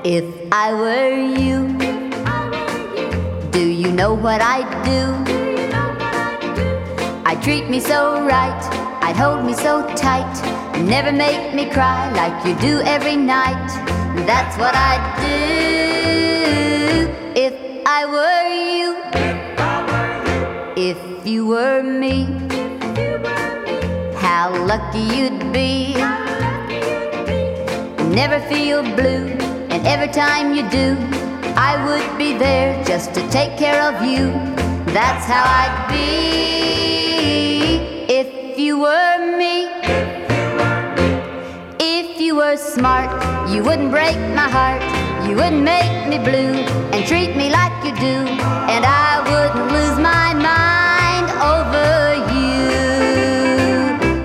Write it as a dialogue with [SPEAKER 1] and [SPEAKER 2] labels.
[SPEAKER 1] If I were you, do you know what I'd do? I'd treat me so right, I'd hold me so tight, never make me cry like you do every night. That's what I'd do if I were you. If you were me, how lucky you'd be. Never feel blue, and every time you do, I would be there just to take care of you. That's how I'd be if you were me. If you were smart, you wouldn't break my heart. You wouldn't make me blue and treat me like you do, and I wouldn't lose my mind.